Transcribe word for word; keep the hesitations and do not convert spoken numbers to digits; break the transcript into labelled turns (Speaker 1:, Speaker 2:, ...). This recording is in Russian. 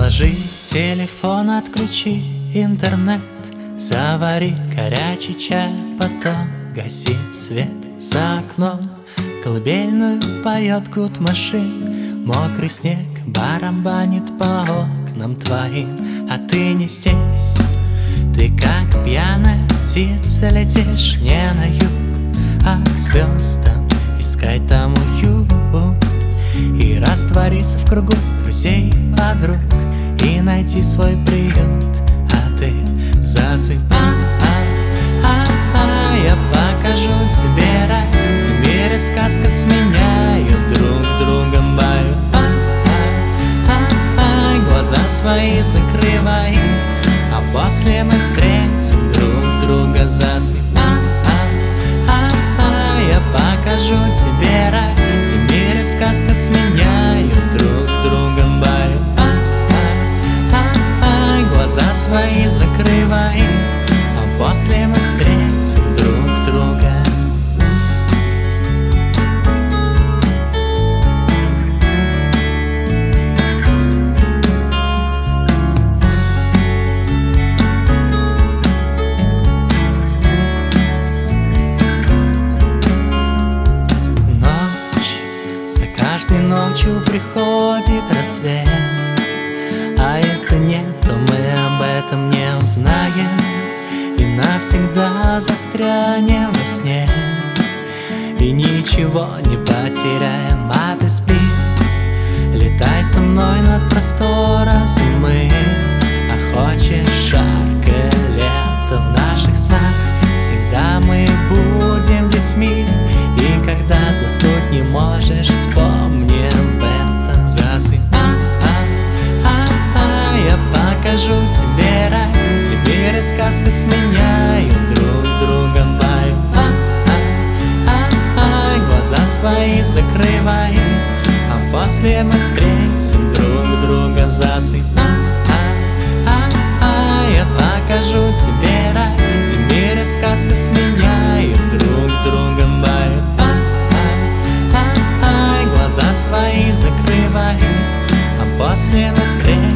Speaker 1: Положи телефон, отключи интернет, завари горячий чай, потом гаси свет за окном. Колыбельную поет гуд машин, мокрый снег барабанит по окнам твоим. А ты не здесь, ты как пьяная птица летишь не на юг, а к звездам искать там уют и раствориться в кругу друзей, подруг и найти свой приют. А ты засыпай, я покажу тебе рай, где мир и сказка сменяют друг другом баю. Глаза свои закрывай, а после мы встретим друг друга. Засыпай, я покажу тебе рай, где мир и сказка сменяют друг другом баю. Глаза свои закрывай, а после мы встретим друг друга. Каждой ночью приходит рассвет, а если нет, то мы об этом не узнаем и навсегда застрянем во сне, и ничего не потеряем. А ты спи, летай со мной над простором зимы. А хочешь жаркое лето в наших снах, всегда мы будем детьми. И когда заснуть не можешь, вспомни об этом. Засыпай, я покажу тебе рай, где мир и сказка сменяют друг другом баю. Глаза свои закрывай, а после мы встретим друг друга. Засыпай, я покажу тебе рай, где мир и сказка сменяют друг другом баю. Глаза свои закрывай, а после мы встретим